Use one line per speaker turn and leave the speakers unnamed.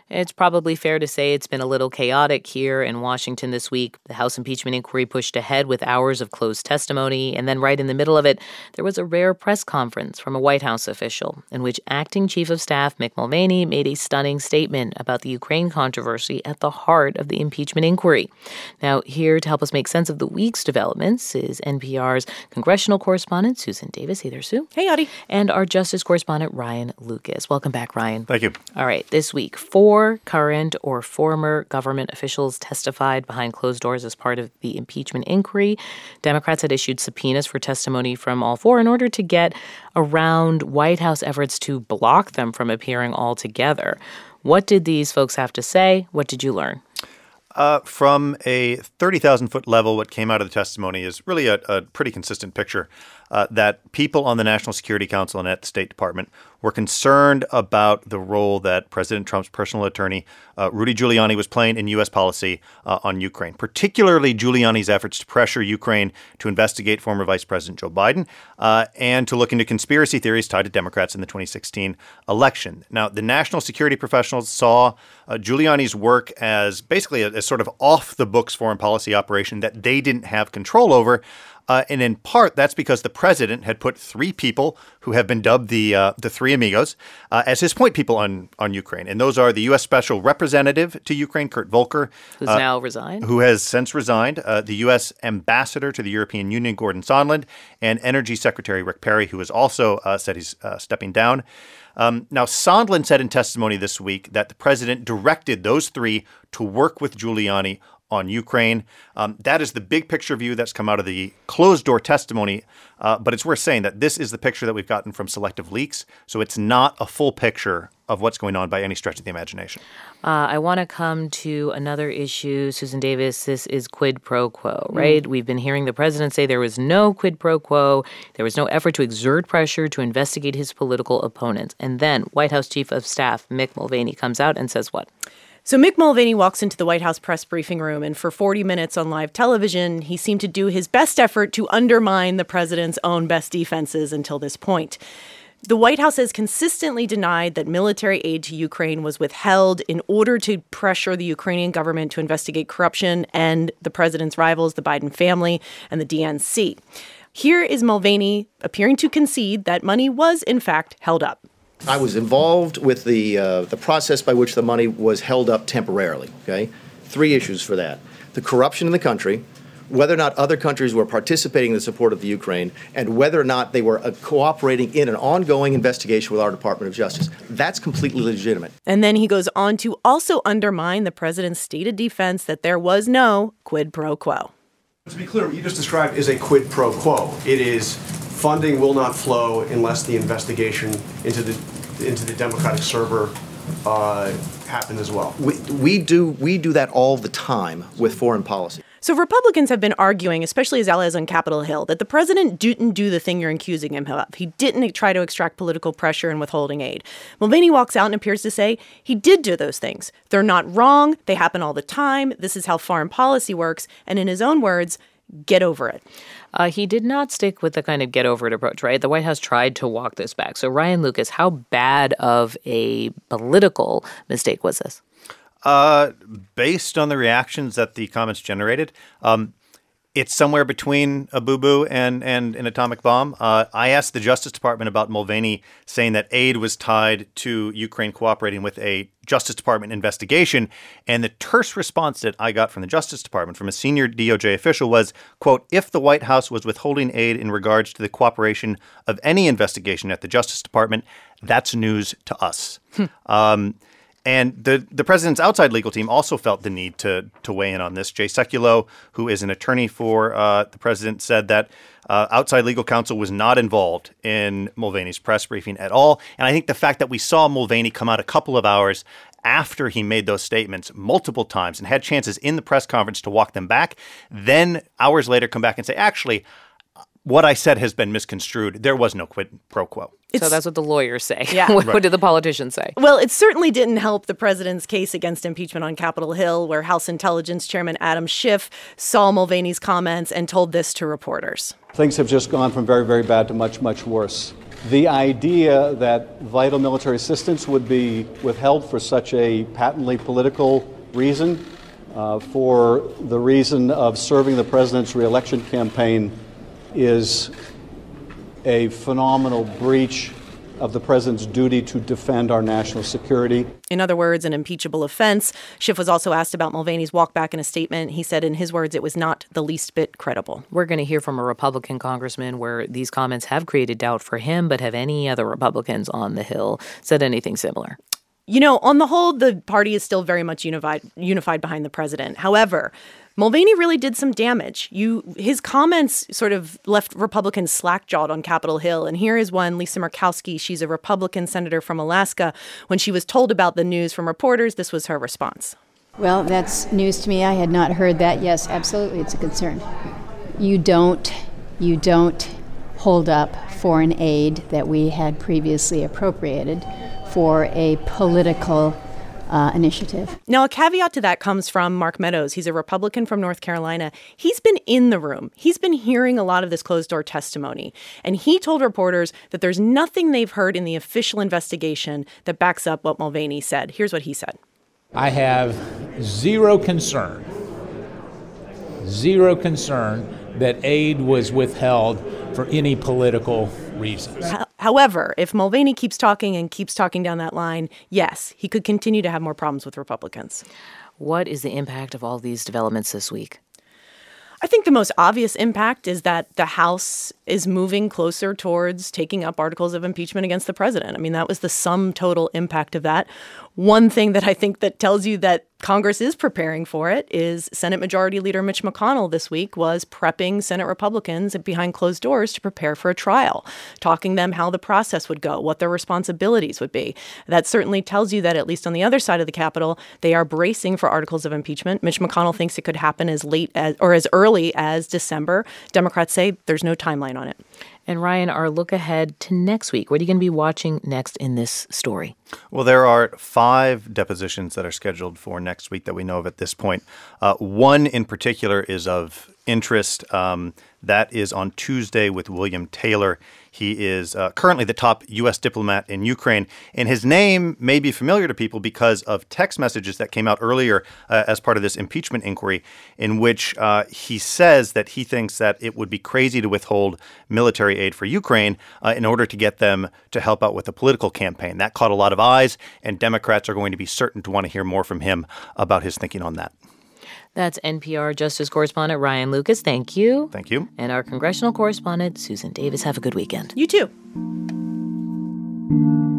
It's probably fair to say it's been a little chaotic here in Washington this week. The House impeachment inquiry pushed ahead with hours of closed testimony, and then right in the middle of it, there was a rare press conference from a White House official in which Acting Chief of Staff Mick Mulvaney made a stunning statement about the Ukraine controversy at the heart of the impeachment inquiry. Now, here to help us make sense of the week's developments is NPR's congressional correspondent Susan Davis. Hey there, Sue.
Hey, Audie.
And our justice correspondent Ryan Lucas. Welcome back, Ryan.
Thank you.
All right, this week, 4 current or former government officials testified behind closed doors as part of the impeachment inquiry. Democrats had issued subpoenas for testimony from all 4 in order to get around White House efforts to block them from appearing altogether. What did these folks have to say? What did you learn?
From a 30,000-foot level, what came out of the testimony is really a pretty consistent picture that people on the National Security Council and at the State Department were concerned about the role that President Trump's personal attorney, Rudy Giuliani, was playing in U.S. policy on Ukraine, particularly Giuliani's efforts to pressure Ukraine to investigate former Vice President Joe Biden and to look into conspiracy theories tied to Democrats in the 2016 election. Now, the national security professionals saw Giuliani's work as basically a sort of off-the-books foreign policy operation that they didn't have control over. And in part, that's because the president had put 3 people who have been dubbed the Three Amigos as his point people on Ukraine. And those are the U.S. Special Representative to Ukraine, Kurt Volker.
Who's now resigned.
Who has since resigned. The U.S. Ambassador to the European Union, Gordon Sondland, and Energy Secretary Rick Perry, who has also said he's stepping down. Now, Sondland said in testimony this week that the president directed those 3 to work with Giuliani on Ukraine. That is the big picture view that's come out of the closed-door testimony, but it's worth saying that this is the picture that we've gotten from selective leaks, so it's not a full picture of what's going on by any stretch of the imagination.
I want to come to another issue, Susan Davis. This is quid pro quo, right? We've been hearing the president say there was no quid pro quo. There was no effort to exert pressure to investigate his political opponents. And then White House Chief of Staff Mick Mulvaney comes out and says what?
So Mick Mulvaney walks into the White House press briefing room, and for 40 minutes on live television, he seemed to do his best effort to undermine the president's own best defenses until this point. The White House has consistently denied that military aid to Ukraine was withheld in order to pressure the Ukrainian government to investigate corruption and the president's rivals, the Biden family, and the DNC. Here is Mulvaney appearing to concede that money was, in fact, held up.
I was involved with the process by which the money was held up temporarily, okay? 3 issues for that. The corruption in the country, whether or not other countries were participating in the support of the Ukraine, and whether or not they were cooperating in an ongoing investigation with our Department of Justice. That's completely legitimate.
And then he goes on to also undermine the president's stated defense that there was no quid pro quo.
To be clear, what you just described is a quid pro quo. It is funding will not flow unless the investigation into the Democratic server happen as well.
We do that all the time with foreign policy.
So Republicans have been arguing, especially his allies on Capitol Hill, that the president didn't do the thing you're accusing him of. He didn't try to extract political pressure and withholding aid. Mulvaney walks out and appears to say he did do those things. They're not wrong. They happen all the time. This is how foreign policy works. And in his own words, get over it.
He did not stick with the kind of get over it approach, right? The White House tried to walk this back. So Ryan Lucas, how bad of a political mistake was this?
Based on the reactions that the comments generated, it's somewhere between a boo-boo and an atomic bomb. I asked the Justice Department about Mulvaney saying that aid was tied to Ukraine cooperating with a Justice Department investigation. And the terse response that I got from the Justice Department from a senior DOJ official was, quote, if the White House was withholding aid in regards to the cooperation of any investigation at the Justice Department, that's news to us. And the president's outside legal team also felt the need to weigh in on this. Jay Sekulow, who is an attorney for the president, said that outside legal counsel was not involved in Mulvaney's press briefing at all. And I think the fact that we saw Mulvaney come out a couple of hours after he made those statements multiple times and had chances in the press conference to walk them back, then hours later come back and say, actually, what I said has been misconstrued. There was no quid pro quo.
So that's what the lawyers say.
Yeah.
What did the politicians say?
Well, it certainly didn't help the president's case against impeachment on Capitol Hill, where House Intelligence Chairman Adam Schiff saw Mulvaney's comments and told this to reporters.
Things have just gone from very, very bad to much, much worse. The idea that vital military assistance would be withheld for such a patently political reason, for the reason of serving the president's reelection campaign, is a phenomenal breach of the president's duty to defend our national security.
In other words, an impeachable offense. Schiff was also asked about Mulvaney's walkback in a statement. He said, in his words, it was not the least bit credible.
We're going to hear from a Republican congressman where these comments have created doubt for him, but have any other Republicans on the Hill said anything similar?
You know, on the whole, the party is still very much unified behind the president. However, Mulvaney really did some damage. His comments sort of left Republicans slack-jawed on Capitol Hill. And here is one, Lisa Murkowski. She's a Republican senator from Alaska. When she was told about the news from reporters, this was her response.
Well, that's news to me. I had not heard that. Yes, absolutely, it's a concern. You don't hold up foreign aid that we had previously appropriated for a political initiative.
Now, a caveat to that comes from Mark Meadows. He's a Republican from North Carolina. He's been in the room. He's been hearing a lot of this closed-door testimony. And he told reporters that there's nothing they've heard in the official investigation that backs up what Mulvaney said. Here's what he said.
I have zero concern that aid was withheld for any political reasons.
However, if Mulvaney keeps talking down that line, yes, he could continue to have more problems with Republicans.
What is the impact of all these developments this week?
I think the most obvious impact is that the House is moving closer towards taking up articles of impeachment against the president. I mean, that was the sum total impact of that. One thing that I think that tells you that Congress is preparing for it is Senate Majority Leader Mitch McConnell this week was prepping Senate Republicans behind closed doors to prepare for a trial, talking them how the process would go, what their responsibilities would be. That certainly tells you that, at least on the other side of the Capitol, they are bracing for articles of impeachment. Mitch McConnell thinks it could happen as early as December. Democrats say there's no timeline on it.
And Ryan, our look ahead to next week. What are you going to be watching next in this story?
Well, there are 5 depositions that are scheduled for next week that we know of at this point. One in particular is of interest. That is on Tuesday with William Taylor. He is currently the top U.S. diplomat in Ukraine, and his name may be familiar to people because of text messages that came out earlier as part of this impeachment inquiry, in which he says that he thinks that it would be crazy to withhold military aid for Ukraine in order to get them to help out with the political campaign. That caught a lot of eyes, and Democrats are going to be certain to want to hear more from him about his thinking on that.
That's NPR Justice Correspondent Ryan Lucas. Thank you.
Thank you.
And our congressional correspondent, Susan Davis. Have a good weekend.
You too.